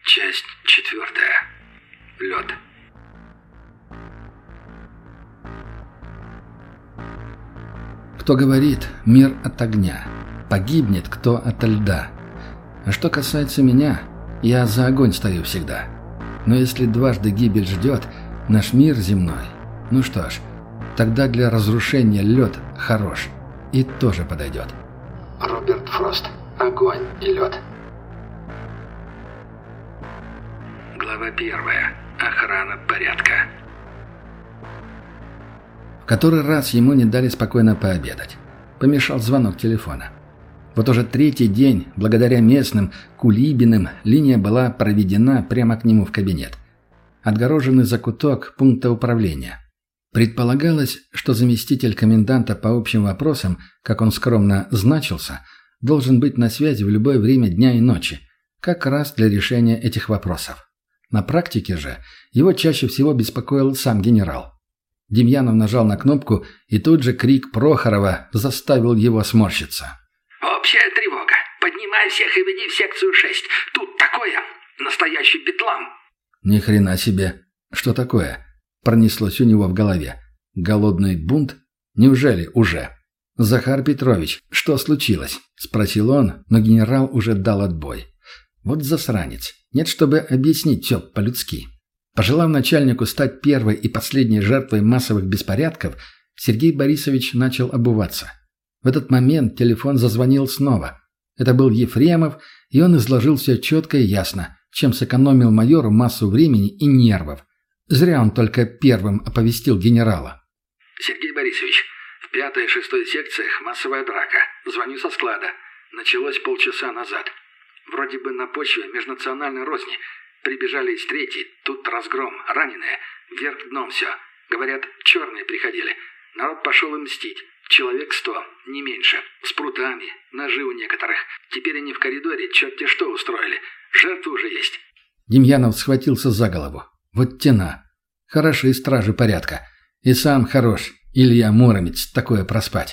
Часть 4. Лед. Кто говорит «мир от огня», погибнет кто ото льда. А что касается меня, я за огонь стою всегда. Но если дважды гибель ждет наш мир земной, ну что ж, тогда для разрушения лед хорош и тоже подойдет. Роберт Фрост. Огонь и лед. Глава 1. Охрана порядка. В который раз ему не дали спокойно пообедать. Помешал звонок телефона. Вот уже третий день, благодаря местным, Кулибиным, линия была проведена прямо к нему в кабинет. Отгороженный закуток пункта управления. Предполагалось, что заместитель коменданта по общим вопросам, как он скромно значился, должен быть на связи в любое время дня и ночи, как раз для решения этих вопросов. На практике же его чаще всего беспокоил сам генерал. Демьянов нажал на кнопку, и тут же крик Прохорова заставил его сморщиться. «Общая тревога! Поднимай всех и веди в секцию 6! Тут такое! Настоящий бедлам!» Ни хрена себе! Что такое? Пронеслось у него в голове. Голодный бунт? Неужели уже? «Захар Петрович, что случилось?» – спросил он, но генерал уже дал отбой. Вот засранец. Нет, чтобы объяснить все по-людски. Пожелав начальнику стать первой и последней жертвой массовых беспорядков, Сергей Борисович начал обуваться. В этот момент телефон зазвонил снова. Это был Ефремов, и он изложил все четко и ясно, чем сэкономил майору массу времени и нервов. Зря он только первым оповестил генерала. «Сергей Борисович, в 5-й и 6-й секциях массовая драка. Звоню со склада. Началось полчаса назад. Вроде бы на почве межнациональной розни. Прибежали из 3-й, тут разгром, раненые. Вверх дном все. Говорят, черные приходили. Народ пошел им мстить. Человек 100, не меньше. С прутами, ножи у некоторых. Теперь они в коридоре черти что устроили. Жертвы уже есть». Демьянов схватился за голову. Вот тена. Хороши стражи порядка. И сам хорош, Илья Муромец, такое проспать.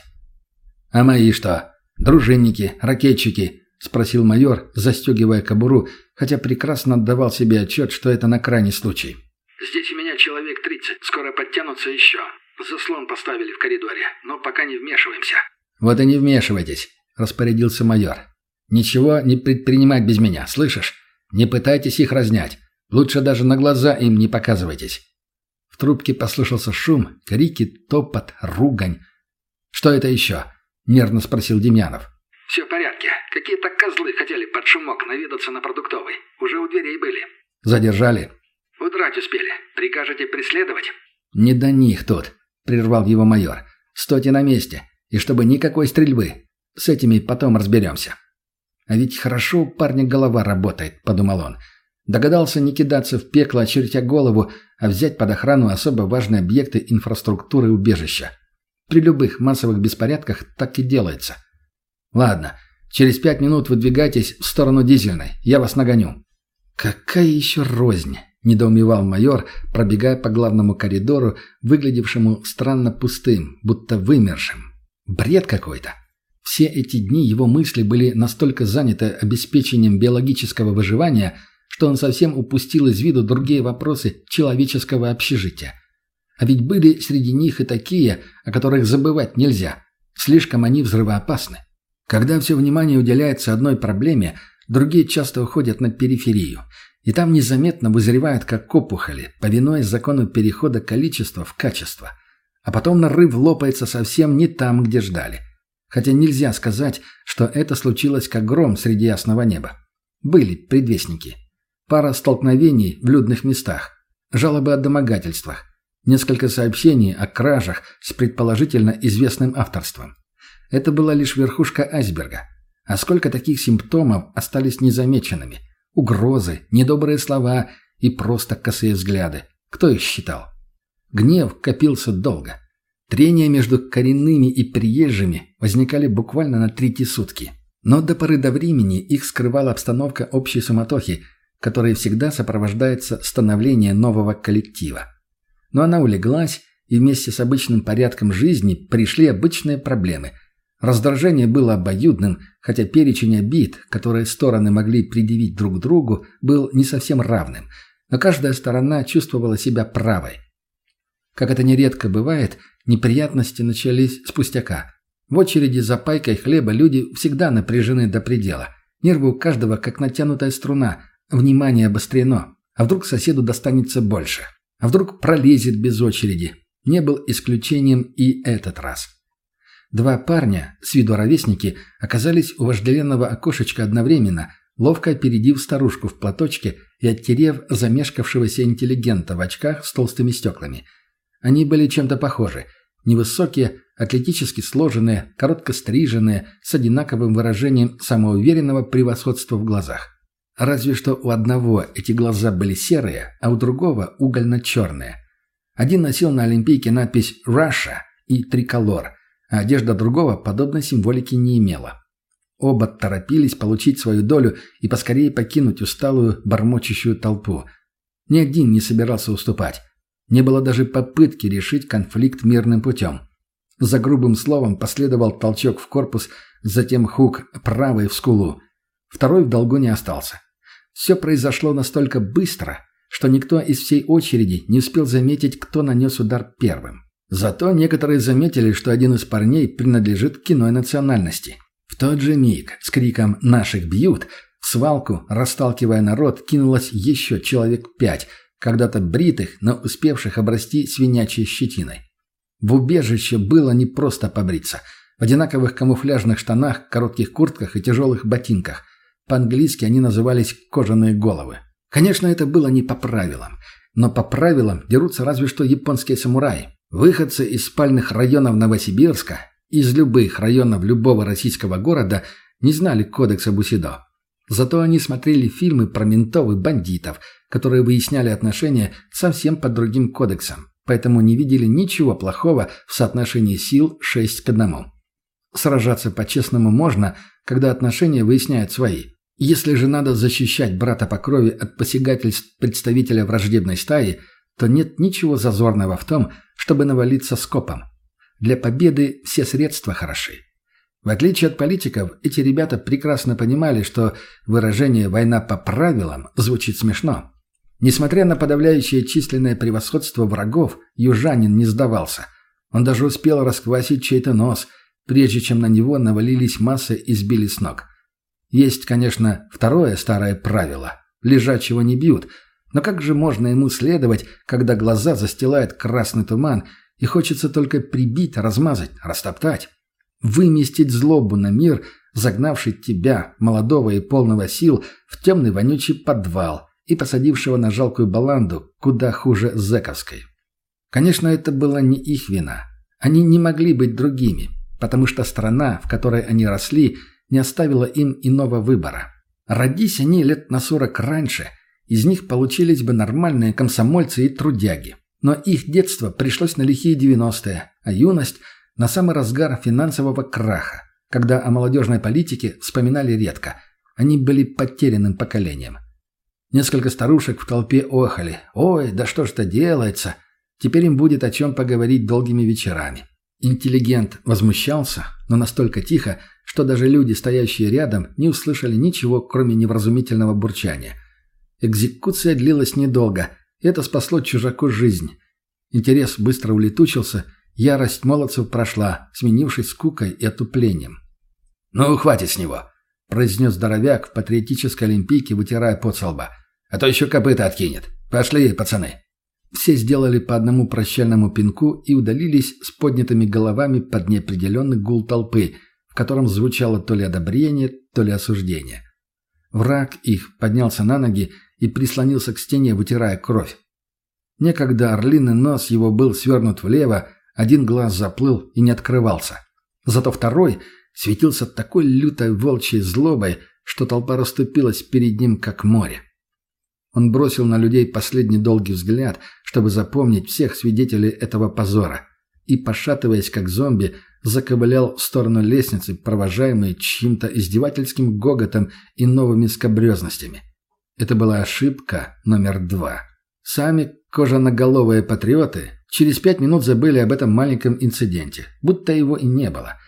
«А мои что? Дружинники, ракетчики?» — спросил майор, застегивая кобуру, хотя прекрасно отдавал себе отчет, что это на крайний случай. «Здесь у меня человек 30. Скоро подтянутся еще. Заслон поставили в коридоре, но пока не вмешиваемся». «Вот и не вмешивайтесь», — распорядился майор. «Ничего не предпринимать без меня, слышишь? Не пытайтесь их разнять. Лучше даже на глаза им не показывайтесь». В трубке послышался шум, крики, топот, ругань. «Что это еще?» — нервно спросил Демьянов. «Все в порядке. Какие-то козлы хотели под шумок наведаться на продуктовый. Уже у дверей были». «Задержали?» «Удрать успели. Прикажете преследовать?» «Не до них тут», — прервал его майор. «Стойте на месте, и чтобы никакой стрельбы. С этими потом разберемся». «А ведь хорошо у парня голова работает», — подумал он. Догадался не кидаться в пекло, очертя голову, а взять под охрану особо важные объекты инфраструктуры убежища. При любых массовых беспорядках так и делается. «Ладно, через 5 минут выдвигайтесь в сторону Дизельной. Я вас нагоню». «Какая еще рознь?» – недоумевал майор, пробегая по главному коридору, выглядевшему странно пустым, будто вымершим. Бред какой-то. Все эти дни его мысли были настолько заняты обеспечением биологического выживания, что он совсем упустил из виду другие вопросы человеческого общежития. А ведь были среди них и такие, о которых забывать нельзя. Слишком они взрывоопасны. Когда все внимание уделяется одной проблеме, другие часто уходят на периферию. И там незаметно вызревают как опухоли, повинуясь закону перехода количества в качество. А потом нарыв лопается совсем не там, где ждали. Хотя нельзя сказать, что это случилось как гром среди ясного неба. Были предвестники. Пара столкновений в людных местах, жалобы о домогательствах, несколько сообщений о кражах с предположительно известным авторством. Это была лишь верхушка айсберга. А сколько таких симптомов остались незамеченными? Угрозы, недобрые слова и просто косые взгляды. Кто их считал? Гнев копился долго. Трения между коренными и приезжими возникали буквально на 3 сутки. Но до поры до времени их скрывала обстановка общей суматохи, которой всегда сопровождается становление нового коллектива. Но она улеглась, и вместе с обычным порядком жизни пришли обычные проблемы. Раздражение было обоюдным, хотя перечень обид, которые стороны могли предъявить друг другу, был не совсем равным, но каждая сторона чувствовала себя правой. Как это нередко бывает, неприятности начались с пустяка. В очереди за пайкой хлеба люди всегда напряжены до предела. Нервы у каждого как натянутая струна, внимание обострено. А вдруг соседу достанется больше? А вдруг пролезет без очереди? Не был исключением и этот раз. Два парня, с виду ровесники, оказались у вожделенного окошечка одновременно, ловко опередив старушку в платочке и оттерев замешкавшегося интеллигента в очках с толстыми стеклами. Они были чем-то похожи. Невысокие, атлетически сложенные, коротко стриженные, с одинаковым выражением самоуверенного превосходства в глазах. Разве что у одного эти глаза были серые, а у другого угольно-черные. Один носил на Олимпийке надпись «Russia» и «Триколор», а одежда другого подобной символики не имела. Оба торопились получить свою долю и поскорее покинуть усталую, бормочущую толпу. Ни один не собирался уступать. Не было даже попытки решить конфликт мирным путем. За грубым словом последовал толчок в корпус, затем хук правой в скулу. Второй в долгу не остался. Все произошло настолько быстро, что никто из всей очереди не успел заметить, кто нанес удар первым. Зато некоторые заметили, что один из парней принадлежит к иной национальности. В тот же миг с криком «Наших бьют!» в свалку, расталкивая народ, кинулось еще человек 5, когда-то бритых, но успевших обрасти свинячьей щетиной. В убежище было не просто побриться. В одинаковых камуфляжных штанах, коротких куртках и тяжелых ботинках. По-английски они назывались «кожаные головы». Конечно, это было не по правилам. Но по правилам дерутся разве что японские самураи. Выходцы из спальных районов Новосибирска, из любых районов любого российского города, не знали кодекса Бусидо. Зато они смотрели фильмы про ментов и бандитов, которые выясняли отношения совсем под другим кодексом, поэтому не видели ничего плохого в соотношении сил 6:1. Сражаться по-честному можно, когда отношения выясняют свои. Если же надо защищать брата по крови от посягательств представителя враждебной стаи, то нет ничего зазорного в том, чтобы навалиться скопом. Для победы все средства хороши. В отличие от политиков, эти ребята прекрасно понимали, что выражение «война по правилам» звучит смешно. Несмотря на подавляющее численное превосходство врагов, южанин не сдавался. Он даже успел расквасить чей-то нос, прежде чем на него навалились массы и сбили с ног. Есть, конечно, второе старое правило – лежачего не бьют, но как же можно ему следовать, когда глаза застилает красный туман и хочется только прибить, размазать, растоптать? Выместить злобу на мир, загнавший тебя, молодого и полного сил, в темный вонючий подвал и посадившего на жалкую баланду, куда хуже зэковской. Конечно, это была не их вина. Они не могли быть другими, потому что страна, в которой они росли, не оставила им иного выбора. Родись они лет на 40 раньше, из них получились бы нормальные комсомольцы и трудяги. Но их детство пришлось на лихие 90-е, а юность – на самый разгар финансового краха, когда о молодежной политике вспоминали редко. Они были потерянным поколением. Несколько старушек в толпе охали. «Ой, да что ж это делается?» Теперь им будет о чем поговорить долгими вечерами. Интеллигент возмущался, но настолько тихо, что даже люди, стоящие рядом, не услышали ничего, кроме невразумительного бурчания. Экзекуция длилась недолго, и это спасло чужаку жизнь. Интерес быстро улетучился, ярость молодцев прошла, сменившись скукой и отуплением. «Ну, хватит с него!» – произнес здоровяк в патриотической олимпийке, вытирая пот со лба. «А то еще копыта откинет. Пошли, пацаны!» Все сделали по одному прощальному пинку и удалились с поднятыми головами под неопределенный гул толпы, в котором звучало то ли одобрение, то ли осуждение. Враг их поднялся на ноги и прислонился к стене, вытирая кровь. Некогда орлиный нос его был свернут влево, один глаз заплыл и не открывался. Зато второй светился такой лютой волчьей злобой, что толпа расступилась перед ним, как море. Он бросил на людей последний долгий взгляд, чтобы запомнить всех свидетелей этого позора, и, пошатываясь как зомби, заковылял в сторону лестницы, провожаемый чьим-то издевательским гоготом и новыми скабрезностями. Это была ошибка номер 2. Сами кожаноголовые патриоты через 5 минут забыли об этом маленьком инциденте, будто его и не было.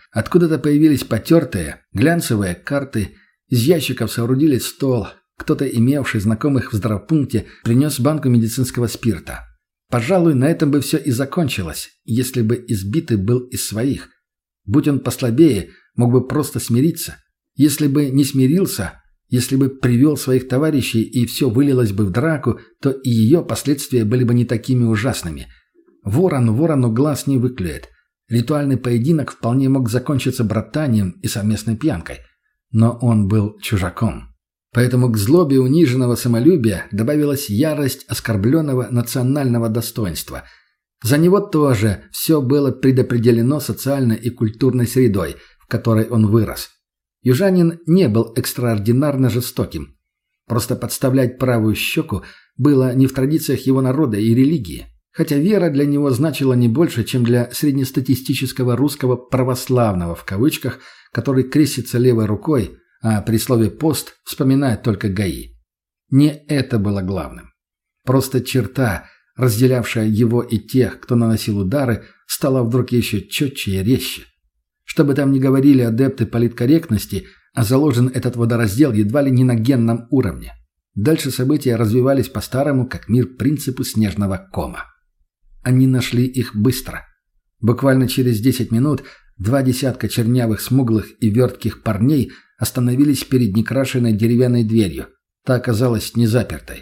Откуда-то появились потертые, глянцевые карты, из ящиков соорудили стол, кто-то, имевший знакомых в здравпункте, принес банку медицинского спирта. Пожалуй, на этом бы все и закончилось, если бы избитый был из своих. Будь он послабее, мог бы просто смириться. Если бы не смирился, если бы привел своих товарищей и все вылилось бы в драку, то и ее последствия были бы не такими ужасными. Ворон ворону глаз не выклюет. Ритуальный поединок вполне мог закончиться братанием и совместной пьянкой. Но он был чужаком. Поэтому к злобе униженного самолюбия добавилась ярость оскорбленного национального достоинства. За него тоже все было предопределено социальной и культурной средой, в которой он вырос. Южанин не был экстраординарно жестоким. Просто подставлять правую щеку было не в традициях его народа и религии, хотя вера для него значила не больше, чем для среднестатистического русского «православного» в кавычках, который крестится левой рукой, а при слове «пост» вспоминает только ГАИ. Не это было главным. Просто черта, разделявшая его и тех, кто наносил удары, стала вдруг еще четче и резче. Что бы там ни говорили адепты политкорректности, а заложен этот водораздел едва ли не на генном уровне. Дальше события развивались по-старому, как мир принципу снежного кома. Они нашли их быстро. Буквально через 10 минут 20 чернявых, смуглых и вертких парней остановились перед некрашенной деревянной дверью. Та оказалась незапертой.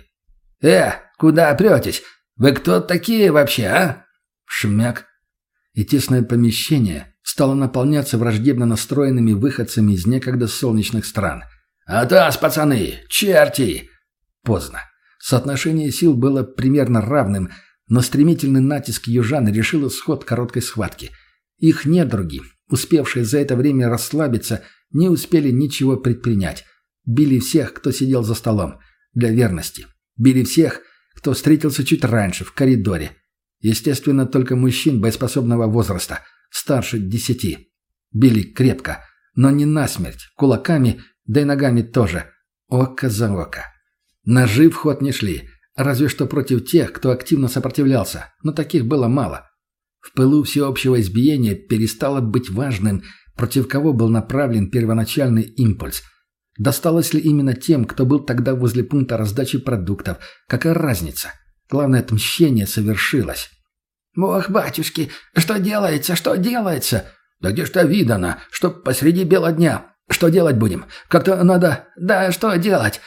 Куда претесь? Вы кто такие вообще, а?» Шмяк. И тесное помещение стало наполняться враждебно настроенными выходцами из некогда солнечных стран. «Атас, пацаны! Черти!» Поздно. Соотношение сил было примерно равным, но стремительный натиск южан решил исход короткой схватки. Их недруги, успевшие за это время расслабиться, не успели ничего предпринять. Били всех, кто сидел за столом, для верности. Били всех, кто встретился чуть раньше, в коридоре. Естественно, только мужчин боеспособного возраста, старше 10. Били крепко, но не насмерть, кулаками, да и ногами тоже. Око за око. Ножи в ход не шли, разве что против тех, кто активно сопротивлялся, но таких было мало. В пылу всеобщего избиения перестало быть важным, против кого был направлен первоначальный импульс. Досталось ли именно тем, кто был тогда возле пункта раздачи продуктов? Какая разница? Главное, отмщение совершилось. «Ох, батюшки, что делается, что делается?» «Да где ж то видано, чтоб посреди бела дня? Что делать будем? Как-то надо... Да, что делать?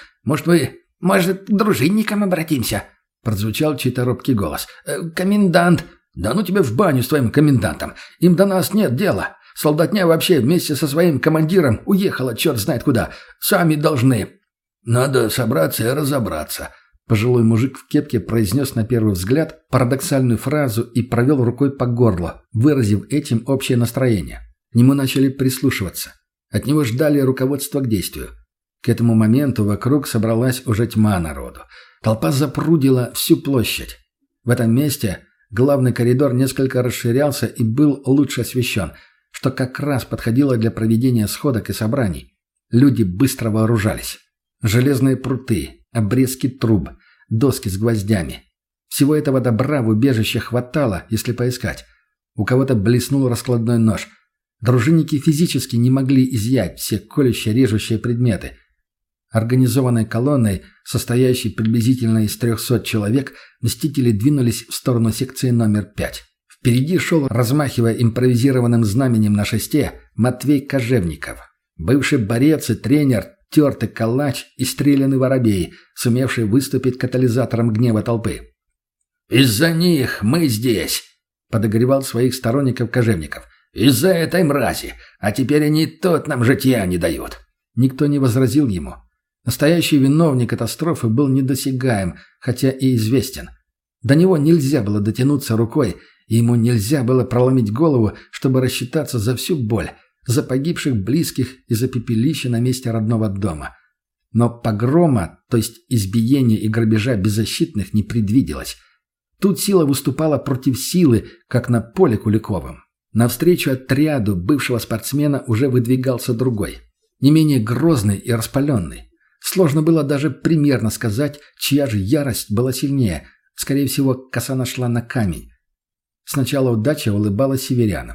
Может, к дружинникам обратимся?» Прозвучал чей-то робкий голос. «Комендант...» «Да ну тебе в баню с твоим комендантом. Им до нас нет дела. Солдатня вообще вместе со своим командиром уехала черт знает куда. Сами должны». «Надо собраться и разобраться», — пожилой мужик в кепке произнес на первый взгляд парадоксальную фразу и провел рукой по горлу, выразив этим общее настроение. К нему начали прислушиваться. От него ждали руководства к действию. К этому моменту вокруг собралась уже тьма народу. Толпа запрудила всю площадь. В этом месте главный коридор несколько расширялся и был лучше освещен, что как раз подходило для проведения сходок и собраний. Люди быстро вооружались. Железные пруты, обрезки труб, доски с гвоздями. Всего этого добра в убежище хватало, если поискать. У кого-то блеснул раскладной нож. Дружинники физически не могли изъять все колюще-режущие предметы. Организованной колонной, состоящей приблизительно из 300 человек, мстители двинулись в сторону секции номер 5. Впереди шел, размахивая импровизированным знаменем на шесте, Матвей Кожевников. Бывший борец и тренер, тертый калач и стрелянный воробей, сумевший выступить катализатором гнева толпы. «Из-за них мы здесь!» — подогревал своих сторонников Кожевников. «Из-за этой мрази! А теперь они тут нам житья не дают!» Никто не возразил ему. Настоящий виновник катастрофы был недосягаем, хотя и известен. До него нельзя было дотянуться рукой, и ему нельзя было проломить голову, чтобы рассчитаться за всю боль, за погибших близких и за пепелище на месте родного дома. Но погрома, то есть избиения и грабежа беззащитных, не предвиделось. Тут сила выступала против силы, как на поле Куликовым. Навстречу отряду бывшего спортсмена уже выдвигался другой, не менее грозный и распаленный. Сложно было даже примерно сказать, чья же ярость была сильнее. Скорее всего, коса нашла на камень. Сначала удача улыбалась северянам.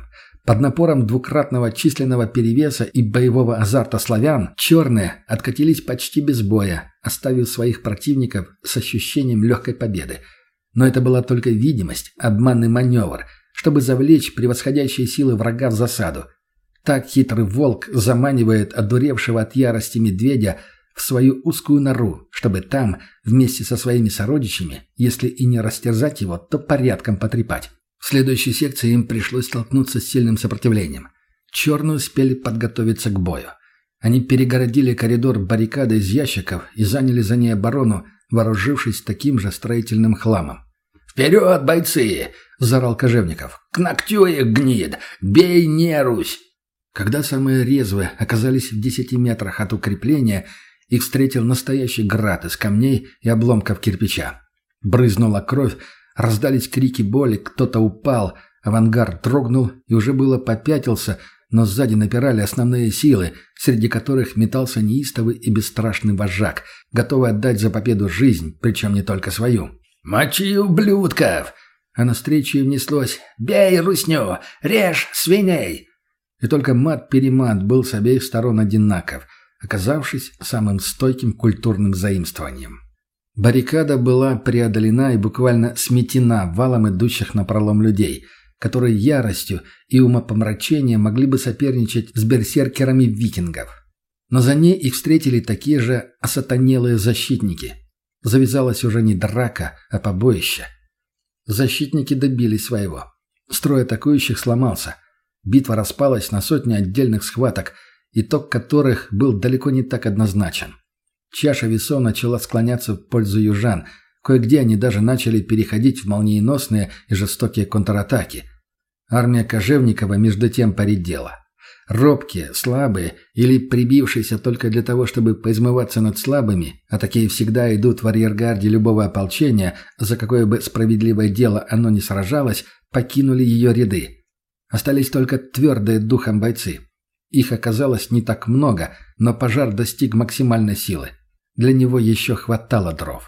Под напором двукратного численного перевеса и боевого азарта славян черные откатились почти без боя, оставив своих противников с ощущением легкой победы. Но это была только видимость, обманный маневр, чтобы завлечь превосходящие силы врага в засаду. Так хитрый волк заманивает одуревшего от ярости медведя в свою узкую нору, чтобы там, вместе со своими сородичами, если и не растерзать его, то порядком потрепать. В следующей секции им пришлось столкнуться с сильным сопротивлением. Черные успели подготовиться к бою. Они перегородили коридор баррикадой из ящиков и заняли за ней оборону, вооружившись таким же строительным хламом. «Вперед, бойцы!» — заорал Кожевников. «К ногтю их, гнид! Бей, не русь!» Когда самые резвые оказались в 10 метрах от укрепления, их встретил настоящий град из камней и обломков кирпича. Брызнула кровь, раздались крики боли, кто-то упал, авангард дрогнул и уже было попятился, но сзади напирали основные силы, среди которых метался неистовый и бесстрашный вожак, готовый отдать за победу жизнь, причем не только свою. «Мочи, ублюдков!» А навстречу им неслось «Бей, русню! Режь свиней!» И только мат-перемат был с обеих сторон одинаков, оказавшись самым стойким культурным заимствованием. Баррикада была преодолена и буквально сметена валом идущих напролом людей, которые яростью и умопомрачением могли бы соперничать с берсеркерами викингов. Но за ней их встретили такие же осатанелые защитники. Завязалась уже не драка, а побоище. Защитники добились своего. Строй атакующих сломался. Битва распалась на сотни отдельных схваток, итог которых был далеко не так однозначен. Чаша весов начала склоняться в пользу южан. Кое-где они даже начали переходить в молниеносные и жестокие контратаки. Армия Кожевникова между тем поредела. Робкие, слабые или прибившиеся только для того, чтобы поизмываться над слабыми, а такие всегда идут в арьергарде любого ополчения, за какое бы справедливое дело оно ни сражалось, покинули ее ряды. Остались только твердые духом бойцы. Их оказалось не так много, но пожар достиг максимальной силы. Для него еще хватало дров.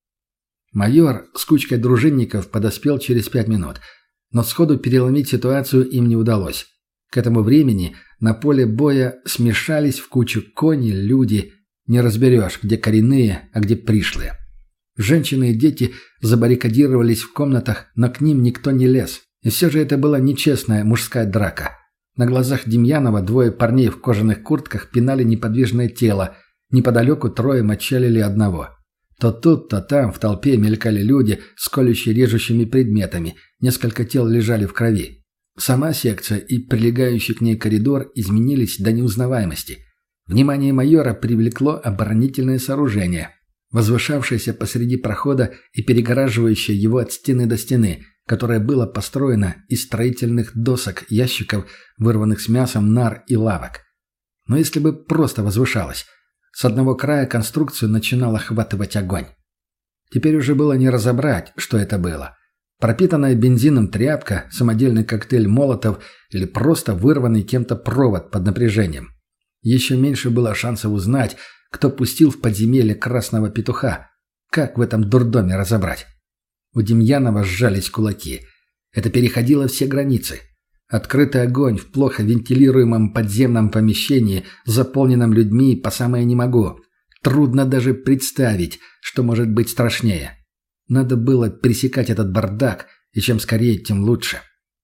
Майор с кучкой дружинников подоспел через 5 минут, но сходу переломить ситуацию им не удалось. К этому времени на поле боя смешались в кучу кони, люди. Не разберешь, где коренные, а где пришлые. Женщины и дети забаррикадировались в комнатах, но к ним никто не лез. И все же это была нечестная мужская драка. На глазах Демьянова 2 парней в кожаных куртках пинали неподвижное тело. Неподалеку 3 мочалили одного. То тут, то там в толпе мелькали люди с колюще-режущими предметами. Несколько тел лежали в крови. Сама секция и прилегающий к ней коридор изменились до неузнаваемости. Внимание майора привлекло оборонительное сооружение, возвышавшееся посреди прохода и перегораживающее его от стены до стены, которое было построено из строительных досок, ящиков, вырванных с мясом, нар и лавок. Но если бы просто возвышалось, с одного края конструкцию начинал охватывать огонь. Теперь уже было не разобрать, что это было. Пропитанная бензином тряпка, самодельный коктейль молотов или просто вырванный кем-то провод под напряжением. Еще меньше было шансов узнать, кто пустил в подземелье красного петуха. Как в этом дурдоме разобрать? У Демьянова сжались кулаки. Это переходило все границы. Открытый огонь в плохо вентилируемом подземном помещении, заполненном людьми по самое не могу. Трудно даже представить, что может быть страшнее. Надо было пересекать этот бардак, и чем скорее, тем лучше.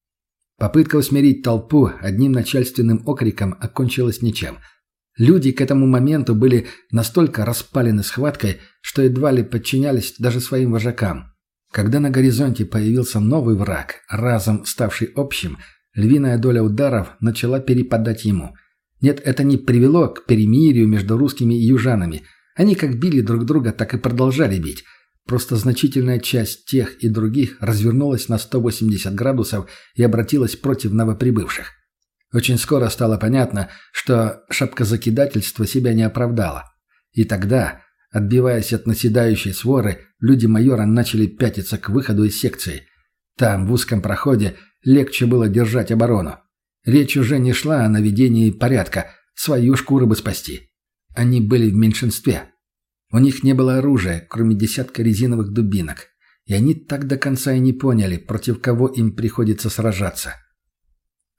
Попытка усмирить толпу одним начальственным окриком окончилась ничем. Люди к этому моменту были настолько распалены схваткой, что едва ли подчинялись даже своим вожакам. Когда на горизонте появился новый враг, разом ставший общим, львиная доля ударов начала перепадать ему. Нет, это не привело к перемирию между русскими и южанами. Они как били друг друга, так и продолжали бить. Просто значительная часть тех и других развернулась на 180 градусов и обратилась против новоприбывших. Очень скоро стало понятно, что шапкозакидательство себя не оправдало. И тогда, отбиваясь от наседающей своры, люди майора начали пятиться к выходу из секции. Там, в узком проходе, легче было держать оборону. Речь уже не шла о наведении порядка, свою шкуру бы спасти. Они были в меньшинстве. У них не было оружия, кроме десятка резиновых дубинок. И они так до конца и не поняли, против кого им приходится сражаться.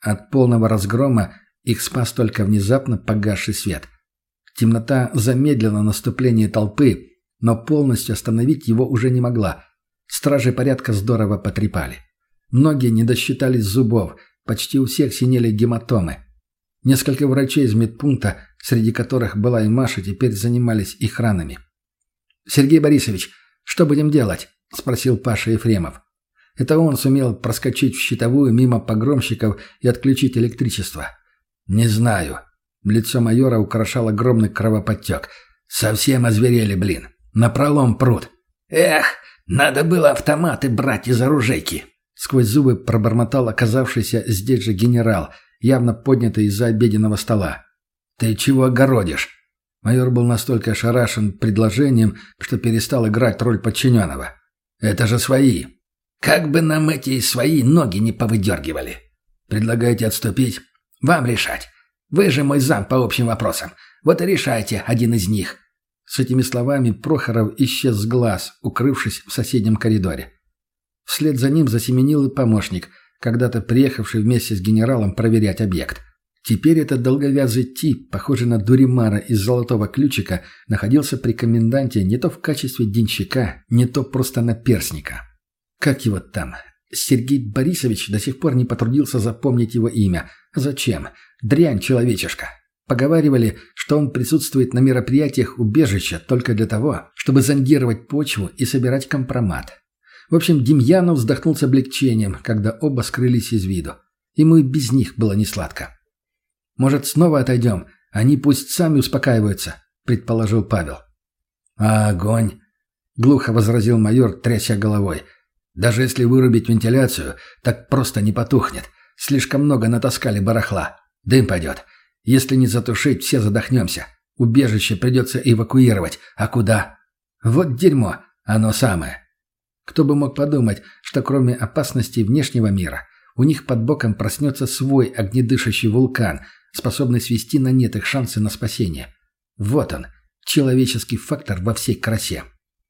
От полного разгрома их спас только внезапно погасший свет. Темнота замедлила наступление толпы, но полностью остановить его уже не могла. Стражи порядка здорово потрепали. Многие не досчитались зубов, почти у всех синели гематомы. Несколько врачей из медпункта, среди которых была и Маша, теперь занимались их ранами. «Сергей Борисович, что будем делать?» – спросил Паша Ефремов. Это он сумел проскочить в щитовую мимо погромщиков и отключить электричество. «Не знаю». Лицо майора украшал огромный кровоподтек. «Совсем озверели, блин. Напролом прут». «Эх, надо было автоматы брать из оружейки». Сквозь зубы пробормотал оказавшийся здесь же генерал, явно поднятый из-за обеденного стола. «Ты чего огородишь?» Майор был настолько ошарашен предложением, что перестал играть роль подчиненного. «Это же свои». «Как бы нам эти свои ноги не повыдергивали». «Предлагаете отступить?» «Вам решать. Вы же мой зам по общим вопросам. Вот и решайте один из них». С этими словами Прохоров исчез с глаз, укрывшись в соседнем коридоре. Вслед за ним засеменил и помощник, когда-то приехавший вместе с генералом проверять объект. Теперь этот долговязый тип, похожий на Дуримара из «Золотого ключика», находился при коменданте не то в качестве денщика, не то просто наперсника. Как его там? Сергей Борисович до сих пор не потрудился запомнить его имя. Зачем? Дрянь человечешка. Поговаривали, что он присутствует на мероприятиях убежища только для того, чтобы зондировать почву и собирать компромат. В общем, Демьянов вздохнул с облегчением, когда оба скрылись из виду. Ему и без них было несладко. «Может, снова отойдем? Они пусть сами успокаиваются», — предположил Павел. «А огонь?» — глухо возразил майор, тряся головой. «Даже если вырубить вентиляцию, так просто не потухнет. Слишком много натаскали барахла. Дым пойдет. Если не затушить, все задохнемся. Убежище придется эвакуировать. А куда? Вот дерьмо. Оно самое». Кто бы мог подумать, что кроме опасностей внешнего мира, у них под боком проснется свой огнедышащий вулкан, способный свести на нет их шансы на спасение. Вот он, человеческий фактор во всей красе.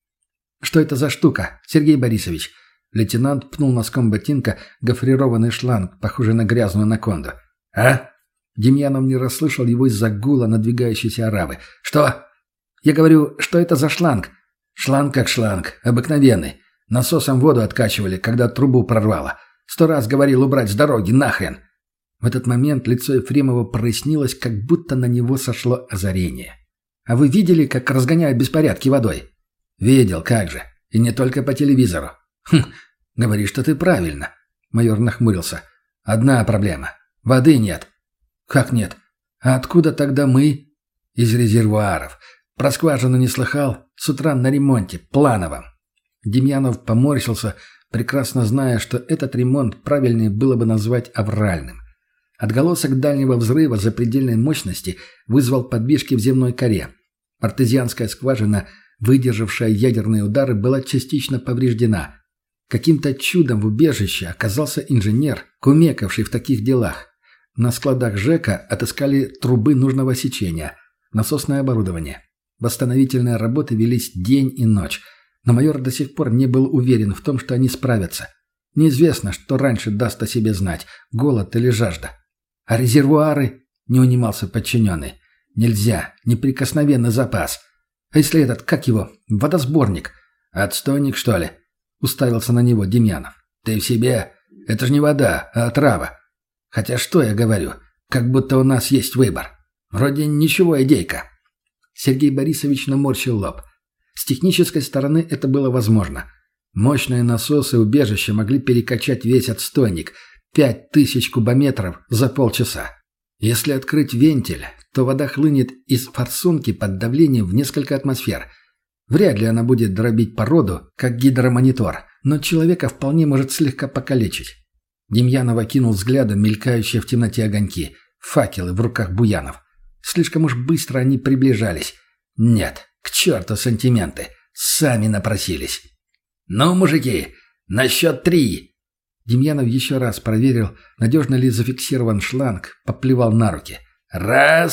«Что это за штука, Сергей Борисович?» Лейтенант пнул носком ботинка гофрированный шланг, похожий на грязную анаконду. «А?» Демьянов не расслышал его из-за гула надвигающейся оравы. «Что?» «Я говорю, что это за шланг?» «Шланг как шланг, обыкновенный. Насосом воду откачивали, когда трубу прорвало. 100 раз говорил убрать с дороги, нахрен!» В этот момент лицо Ефремова прояснилось, как будто на него сошло озарение. «А вы видели, как разгоняют беспорядки водой?» «Видел, как же. И не только по телевизору». «Хм, говоришь, что ты правильно». Майор нахмурился. «Одна проблема. Воды нет». «Как нет? А откуда тогда мы?» «Из резервуаров. Про скважину не слыхал? С утра на ремонте, плановом». Демьянов поморщился, прекрасно зная, что этот ремонт правильнее было бы назвать авральным. Отголосок дальнего взрыва запредельной мощности вызвал подвижки в земной коре. Артезианская скважина, выдержавшая ядерные удары, была частично повреждена. Каким-то чудом в убежище оказался инженер, кумекавший в таких делах. На складах ЖЭКа отыскали трубы нужного сечения, насосное оборудование. Восстановительные работы велись день и ночь, но майор до сих пор не был уверен в том, что они справятся. Неизвестно, что раньше даст о себе знать – голод или жажда. «А резервуары?» – не унимался подчиненный. «Нельзя. Неприкосновенный запас. А если этот, как его, водосборник? Отстойник, что ли?» – уставился на него Демьянов. «Ты в себе? Это же не вода, а отрава. Хотя что я говорю? Как будто у нас есть выбор. Вроде ничего идейка». Сергей Борисович наморщил лоб. С технической стороны это было возможно. Мощные насосы убежища могли перекачать весь отстойник – 5000 кубометров за полчаса. Если открыть вентиль, то вода хлынет из форсунки под давлением в несколько атмосфер. Вряд ли она будет дробить породу, как гидромонитор, но человека вполне может слегка покалечить. Демьянов окинул взглядом мелькающие в темноте огоньки, факелы в руках буянов. Слишком уж быстро они приближались. Нет, к черту сантименты, сами напросились. «Ну, мужики, на счет 3!» Демьянов еще раз проверил, надежно ли зафиксирован шланг, поплевал на руки. 1,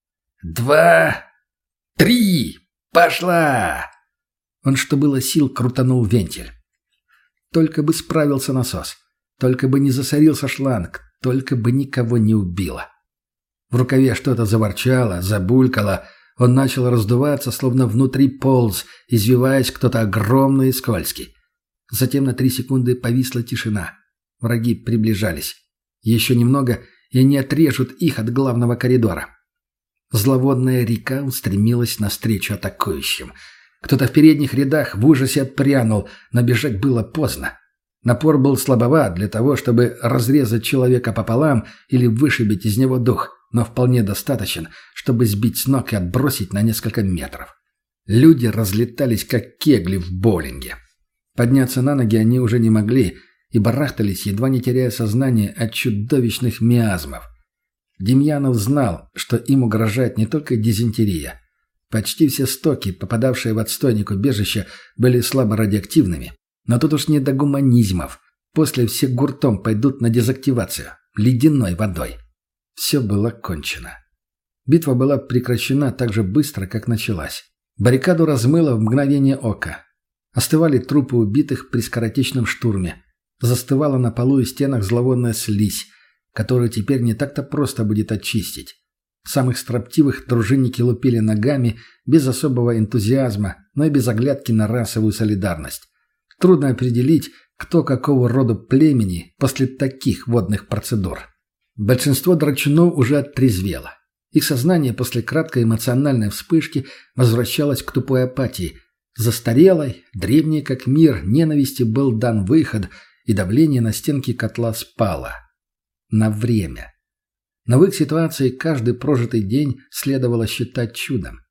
2, 3! Пошла!» Он, что было сил, крутанул вентиль. Только бы справился насос. Только бы не засорился шланг. только бы никого не убило. В рукаве что-то заворчало, забулькало. Он начал раздуваться, словно внутри полз, извиваясь кто-то огромный и скользкий. Затем на 3 секунды повисла тишина. Враги приближались. Еще немного, и они отрежут их от главного коридора. Зловонная река устремилась навстречу атакующим. Кто-то в передних рядах в ужасе отпрянул, но бежать было поздно. Напор был слабоват для того, чтобы разрезать человека пополам или вышибить из него дух, но вполне достаточен, чтобы сбить с ног и отбросить на несколько метров. Люди разлетались, как кегли в боулинге. Подняться на ноги они уже не могли и барахтались, едва не теряя сознание от чудовищных миазмов. Демьянов знал, что им угрожает не только дизентерия. Почти все стоки, попадавшие в отстойник убежища, были слабо радиоактивными. Но тут уж не до гуманизмов. После все гуртом пойдут на дезактивацию. Ледяной водой. Все было кончено. Битва была прекращена так же быстро, как началась. Баррикаду размыло в мгновение ока. Остывали трупы убитых при скоротечном штурме. Застывала на полу и стенах зловонная слизь, которую теперь не так-то просто будет очистить. Самых строптивых дружинники лупили ногами, без особого энтузиазма, но и без оглядки на расовую солидарность. Трудно определить, кто какого рода племени после таких водных процедур. Большинство драчунов уже оттрезвело. Их сознание после краткой эмоциональной вспышки возвращалось к тупой апатии. Застарелой, древней как мир, ненависти был дан выход, и давление на стенки котла спало. На время. Но в их ситуации каждый прожитый день следовало считать чудом.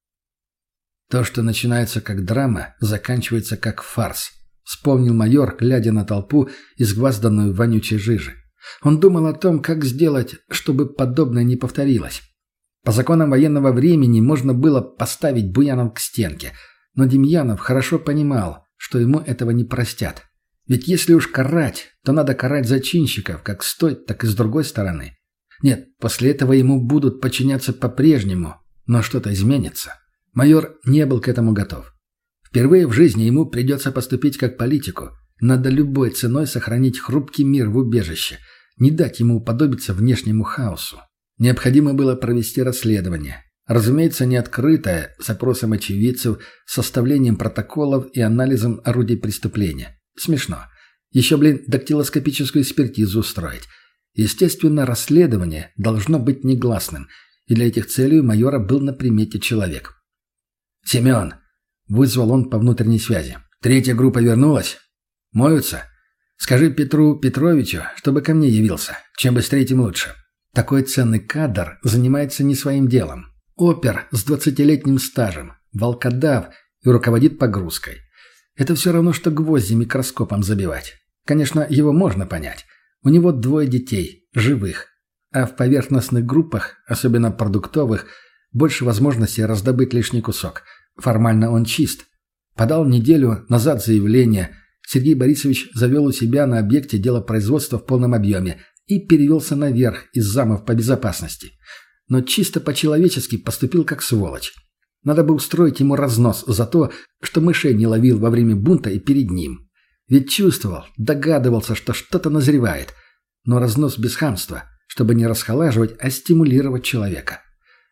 То, что начинается как драма, заканчивается как фарс. Вспомнил майор, глядя на толпу, изгвазданную вонючей жижи. Он думал о том, как сделать, чтобы подобное не повторилось. По законам военного времени можно было поставить Буянов к стенке, но Демьянов хорошо понимал, что ему этого не простят. Ведь если уж карать, то надо карать зачинщиков, как с той, так и с другой стороны. Нет, после этого ему будут подчиняться по-прежнему, но что-то изменится. Майор не был к этому готов. Впервые в жизни ему придется поступить как политику. Надо любой ценой сохранить хрупкий мир в убежище, не дать ему уподобиться внешнему хаосу. Необходимо было провести расследование. Разумеется, не открытое, с опросом очевидцев, составлением протоколов и анализом орудий преступления. Смешно. Еще, дактилоскопическую экспертизу устроить. Естественно, расследование должно быть негласным, и для этих целей у майора был на примете человек. «Семен!» — вызвал он по внутренней связи. «Третья группа вернулась? Моются? Скажи Петру Петровичу, чтобы ко мне явился. Чем быстрее, тем лучше. Такой ценный кадр занимается не своим делом. Опер с 20-летним стажем, волкодав и руководит погрузкой. Это все равно, что гвозди микроскопом забивать. Конечно, его можно понять. У него 2 детей, живых. А в поверхностных группах, особенно продуктовых, больше возможностей раздобыть лишний кусок. Формально он чист. Подал неделю назад заявление. Сергей Борисович завел у себя на объекте делопроизводства в полном объеме и перевелся наверх из замов по безопасности. Но чисто по-человечески поступил как сволочь. Надо бы устроить ему разнос за то, что мышей не ловил во время бунта и перед ним. Ведь чувствовал, догадывался, что что-то назревает. Но разнос без хамства, чтобы не расхолаживать, а стимулировать человека.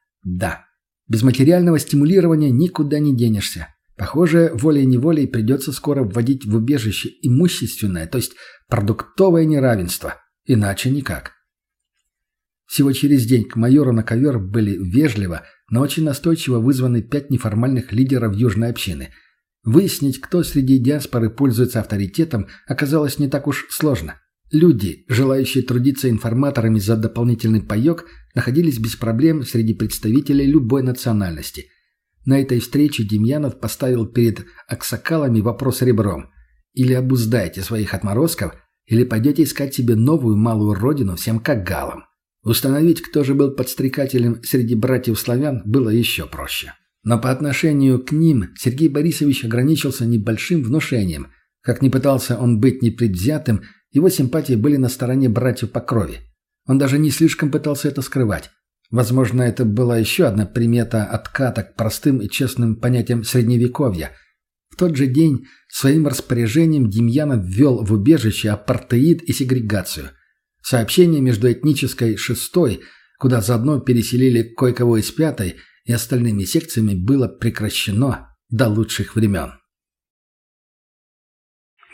Да, без материального стимулирования никуда не денешься. Похоже, волей-неволей придется скоро вводить в убежище имущественное, то есть продуктовое неравенство. Иначе никак. Всего через день к майору на ковер были вежливо, но очень настойчиво вызваны 5 неформальных лидеров южной общины. Выяснить, кто среди диаспоры пользуется авторитетом, оказалось не так уж сложно. Люди, желающие трудиться информаторами за дополнительный паёк, находились без проблем среди представителей любой национальности. На этой встрече Демьянов поставил перед аксакалами вопрос ребром. Или обуздаете своих отморозков, или пойдете искать себе новую малую родину всем как галам. Установить, кто же был подстрекателем среди братьев-славян, было еще проще. Но по отношению к ним Сергей Борисович ограничился небольшим внушением. Как ни пытался он быть непредвзятым, его симпатии были на стороне братьев по крови. Он даже не слишком пытался это скрывать. Возможно, это была еще одна примета отката к простым и честным понятиям Средневековья. В тот же день своим распоряжением Демьянов ввел в убежище апартеид и сегрегацию. Сообщение между этнической 6-й, куда заодно переселили кое-кого из 5-й, и остальными секциями было прекращено до лучших времен.